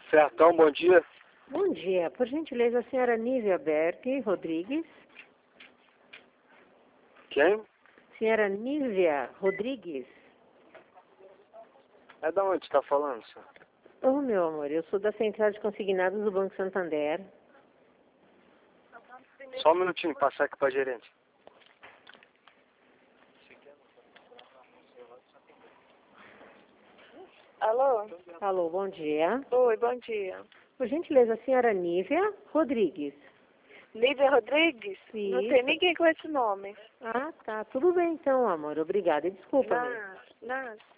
Sertão, bom dia. Bom dia. Por gentileza, a senhora Nívia Berg Rodrigues. Quem? Senhora Nívia Rodrigues. É da onde você está falando, senhor? Oh, meu amor, eu sou da Central de Consignados do Banco Santander. Só um minutinho, passar aqui para gerente. Alô? Alô, bom dia. Oi, bom dia. Por gentileza, a senhora Nívia Rodrigues. Lívia Rodrigues? Não Isso. tem ninguém com esse nome. Ah, tá. Tudo bem então, amor. Obrigada. E desculpa. Nada.